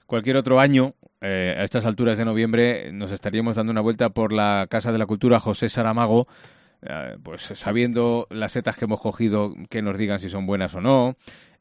cualquier otro año, a estas alturas de noviembre, nos estaríamos dando una vuelta por la Casa de la Cultura José Saramago, pues sabiendo las setas que hemos cogido, que nos digan si son buenas o no,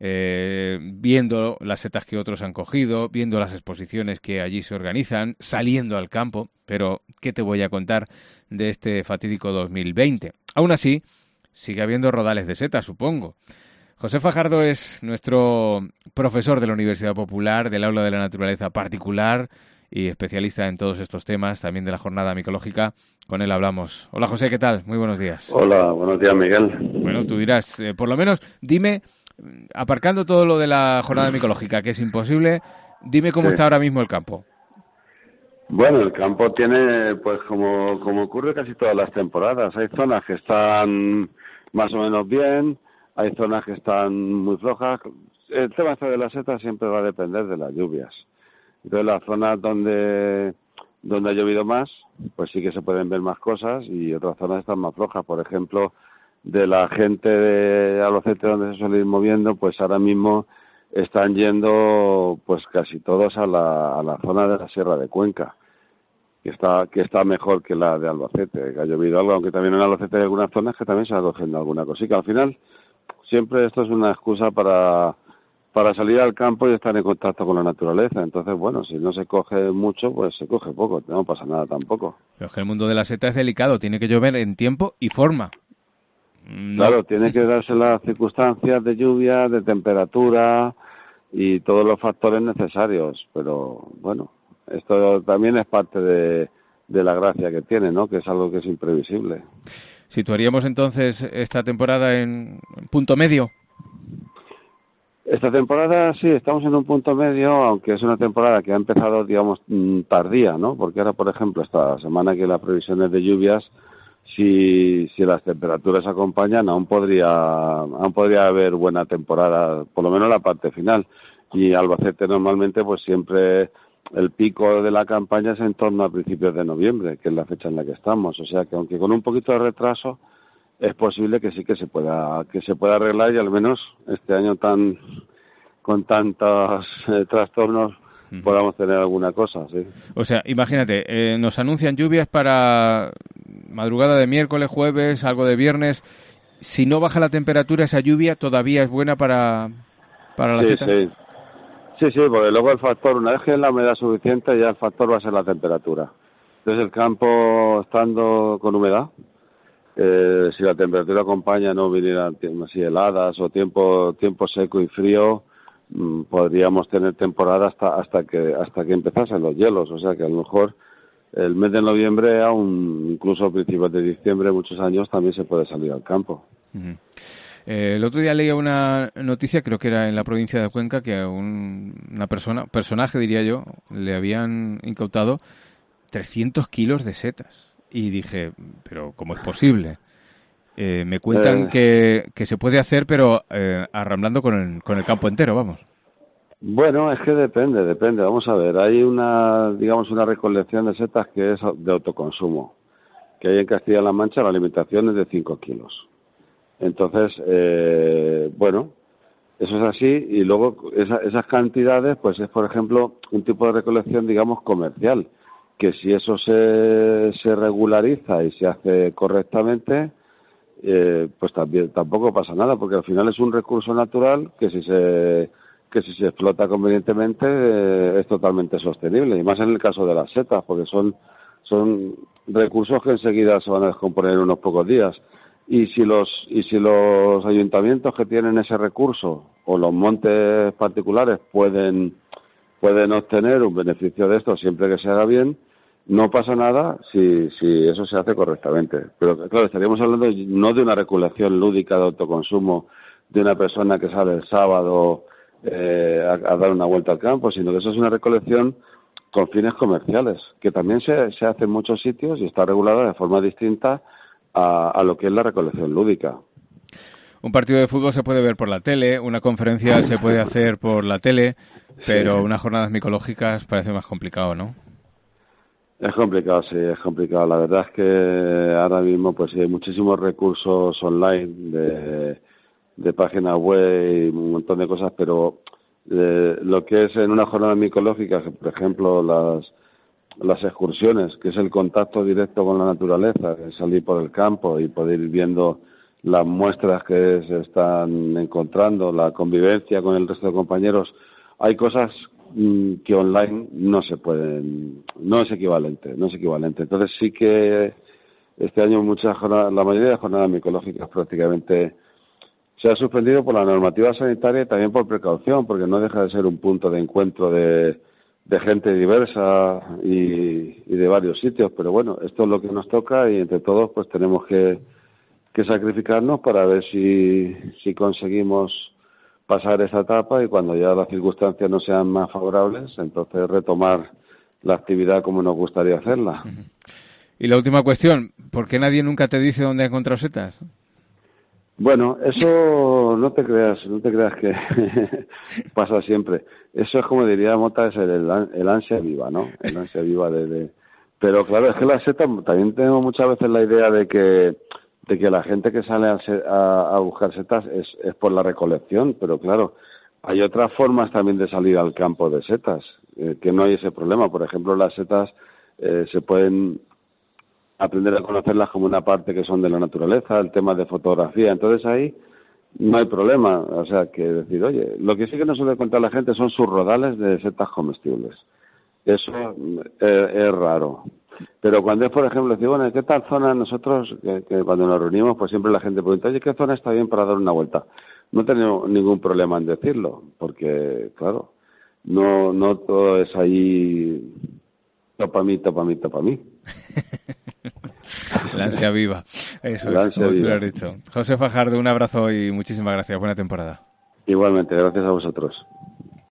viendo las setas que otros han cogido, viendo las exposiciones que allí se organizan, saliendo al campo. Pero, ¿qué te voy a contar de este fatídico 2020? Aún así, sigue habiendo rodales de setas, supongo. José Fajardo es nuestro profesor de la Universidad Popular, del Aula de la Naturaleza Particular y especialista en todos estos temas, también de la jornada micológica. Con él hablamos. Hola José, ¿qué tal? Muy buenos días. Hola, buenos días Miguel. Bueno, tú dirás, por lo menos dime, aparcando todo lo de la jornada micológica, que es imposible, dime cómo está ahora mismo el campo. Bueno, el campo tiene, pues como ocurre casi todas las temporadas, hay zonas que están más o menos bien, hay zonas que están muy flojas. El tema de las setas siempre va a depender de las lluvias. Entonces, las zonas donde ha llovido más, pues sí que se pueden ver más cosas, y otras zonas están más flojas. Por ejemplo, de la gente de Albacete, donde se suele ir moviendo, pues ahora mismo están yendo pues casi todos a la zona de la Sierra de Cuenca, que está mejor que la de Albacete, que ha llovido algo, aunque también en Albacete hay algunas zonas que también se va cogiendo alguna cosita. Al final, siempre esto es una excusa para salir al campo y estar en contacto con la naturaleza. Entonces, bueno, si no se coge mucho, pues se coge poco, no pasa nada tampoco. Pero es que el mundo de la seta es delicado, tiene que llover en tiempo y forma. No. Claro, tiene que darse las circunstancias de lluvia, de temperatura y todos los factores necesarios, pero bueno, esto también es parte de la gracia que tiene, ¿no? Que es algo que es imprevisible. ¿Situaríamos entonces esta temporada en punto medio? Esta temporada sí, estamos en un punto medio, aunque es una temporada que ha empezado, digamos, tardía, ¿no? Porque ahora, por ejemplo, esta semana que las previsiones de lluvias, si las temperaturas acompañan, aún podría haber buena temporada, por lo menos la parte final. Y Albacete normalmente, pues siempre el pico de la campaña es en torno a principios de noviembre, que es la fecha en la que estamos. O sea que aunque con un poquito de retraso, es posible que sí que se pueda arreglar, y al menos este año con tantos trastornos podamos tener alguna cosa, sí. O sea, imagínate, nos anuncian lluvias para madrugada de miércoles, jueves, algo de viernes. Si no baja la temperatura, esa lluvia todavía es buena para la seta. Sí, porque luego el factor, una vez que es la humedad suficiente, ya el factor va a ser la temperatura. Entonces el campo estando con humedad, si la temperatura acompaña, no vinieran así heladas o tiempo seco y frío, podríamos tener temporada hasta que empezasen los hielos. O sea que a lo mejor el mes de noviembre, aún incluso a principios de diciembre, muchos años también se puede salir al campo. Uh-huh. El otro día leía una noticia, creo que era en la provincia de Cuenca, que a una personaje diría yo, le habían incautado 300 kilos de setas. Y dije, pero ¿cómo es posible? Me cuentan que se puede hacer, pero arramblando con el campo entero, vamos. Bueno, es que depende. Vamos a ver, hay una recolección de setas que es de autoconsumo, que hay en Castilla-La Mancha. La alimentación es de 5 kilos. Entonces, bueno, eso es así, y luego esas cantidades, pues es, por ejemplo, un tipo de recolección, digamos, comercial, que si eso se regulariza y se hace correctamente, pues tampoco pasa nada, porque al final es un recurso natural que si se explota convenientemente es totalmente sostenible, y más en el caso de las setas, porque son recursos que enseguida se van a descomponer en unos pocos días. Y si los ayuntamientos que tienen ese recurso o los montes particulares pueden obtener un beneficio de esto siempre que se haga bien, no pasa nada si eso se hace correctamente. Pero claro, estaríamos hablando no de una recolección lúdica de autoconsumo de una persona que sale el sábado a dar una vuelta al campo, sino que eso es una recolección con fines comerciales, que también se hace en muchos sitios y está regulada de forma distinta a lo que es la recolección lúdica. Un partido de fútbol se puede ver por la tele, una conferencia se puede hacer por la tele, pero unas jornadas micológicas parece más complicado, ¿no? Es complicado, sí, es complicado. La verdad es que ahora mismo pues hay muchísimos recursos online de páginas web y un montón de cosas, pero Lo que es en una jornada micológica, por ejemplo, las excursiones, que es el contacto directo con la naturaleza, salir por el campo y poder ir viendo las muestras que se están encontrando, la convivencia con el resto de compañeros, hay cosas que online no se pueden, no es equivalente. Entonces sí que este año la mayoría de jornadas micológicas prácticamente se ha suspendido por la normativa sanitaria y también por precaución, porque no deja de ser un punto de encuentro de gente diversa y de varios sitios, pero bueno, esto es lo que nos toca y entre todos pues tenemos que sacrificarnos para ver si conseguimos pasar esa etapa y cuando ya las circunstancias no sean más favorables, entonces retomar la actividad como nos gustaría hacerla. Y la última cuestión, ¿por qué nadie nunca te dice dónde ha encontrado setas? Bueno, eso no te creas que pasa siempre. Eso es como diría Mota, es el ansia viva, ¿no? El ansia viva Pero claro, es que las setas, también tengo muchas veces la idea de que la gente que sale a buscar setas es por la recolección, pero claro, hay otras formas también de salir al campo de setas, que no hay ese problema. Por ejemplo, las setas se pueden aprender a conocerlas como una parte que son de la naturaleza, el tema de fotografía, entonces ahí no hay problema, o sea, que decir, oye, lo que sí que no suele contar la gente son sus rodales de setas comestibles, eso es raro, pero cuando es, por ejemplo, decir, bueno, ¿qué tal zona? Nosotros, que cuando nos reunimos, pues siempre la gente pregunta, oye, ¿qué zona está bien para dar una vuelta? No tenemos ningún problema en decirlo, porque, claro, no todo es ahí topa mí. La ansia viva. Eso es, como tú lo has dicho. José Fajardo, un abrazo y muchísimas gracias. Buena temporada. Igualmente, gracias a vosotros.